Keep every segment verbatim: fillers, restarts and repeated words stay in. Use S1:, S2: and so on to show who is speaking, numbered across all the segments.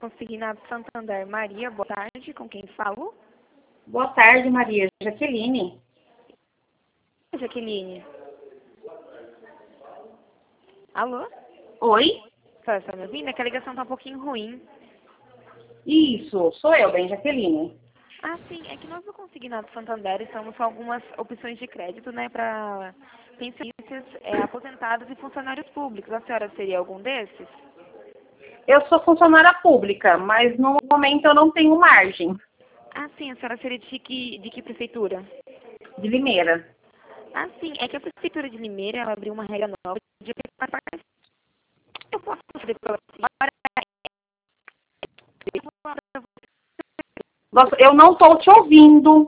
S1: Consignado Santander. Maria, boa tarde. Com quem falo?
S2: Boa tarde, Maria. Jaqueline.
S1: Jaqueline. Alô?
S2: Oi?
S1: Você está me ouvindo? É que a ligação tá um pouquinho ruim.
S2: Isso, sou eu, bem, Jaqueline.
S1: Ah, sim. É que nós do Consignado Santander estamos com algumas opções de crédito, né, para pensionistas, é, aposentados e funcionários públicos. A senhora seria algum desses?
S2: Eu sou funcionária pública, mas no momento eu não tenho margem.
S1: Ah, sim. A senhora seria de que, de que prefeitura?
S2: De Limeira.
S1: Ah, sim. É que a prefeitura de Limeira, ela abriu uma regra nova de eu posso fazer para a senhora.
S2: Nossa, eu não estou te ouvindo.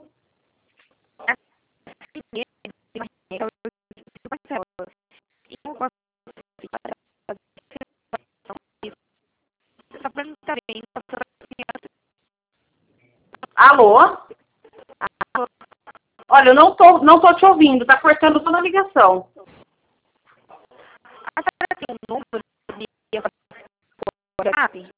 S2: Alô? Olha, eu não tô, não tô te ouvindo, tá cortando toda a ligação.
S1: A senhora tem um número de WhatsApp?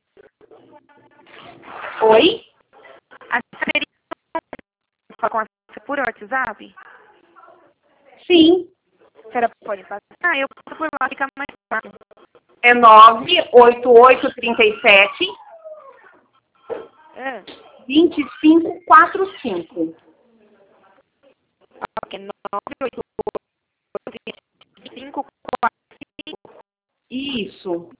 S2: Oi?
S1: A senhora teria com a por WhatsApp?
S2: Sim.
S1: A senhora pode passar? Ah, eu passo por lá, fica mais fácil.
S2: É nove oito oito três sete
S1: É.
S2: dois cinco quatro cinco.
S1: Ok, nove oito oito cinco quatro cinco.
S2: Isso.